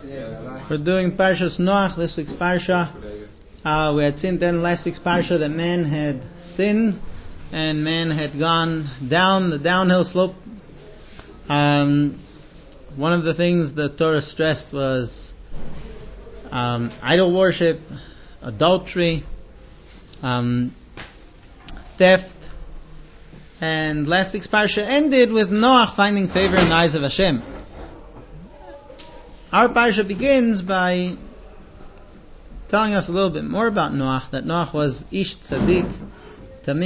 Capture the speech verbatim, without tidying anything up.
We're doing Parshas Noach, this week's Parsha. Uh, we had seen then last week's Parsha that man had sinned and man had gone down the downhill slope. Um, one of the things the Torah stressed was um, idol worship, adultery, um, theft. And last week's Parsha ended with Noach finding favor in the eyes of Hashem. Our Parsha begins by telling us a little bit more about Noach, that Noach was Ish Tzaddik,